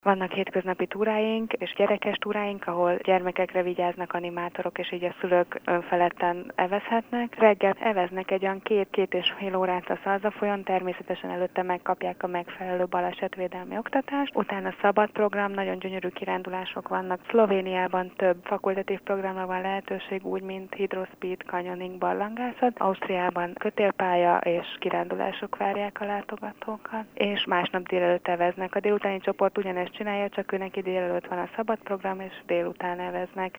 Vannak hétköznapi túráink és gyerekes túráink, ahol gyermekekre vigyáznak animátorok, és így a szülők önfeledten evezhetnek. Reggel eveznek egy olyan 2-2,5 órát a Szalza-folyón, természetesen előtte megkapják a megfelelő balesetvédelmi oktatást. Utána szabad program, nagyon gyönyörű kirándulások vannak. Szlovéniában több fakultatív programra van lehetőség, úgy mint hidrospeed, canyoning, barlangászat. Ausztriában kötélpálya és kirándulások várják a látogatókat, és másnap délelőtt eveznek. A délutáni csoport ugyanezt csinálja, csak ő neki délelőtt van a szabad program, és délután eveznek.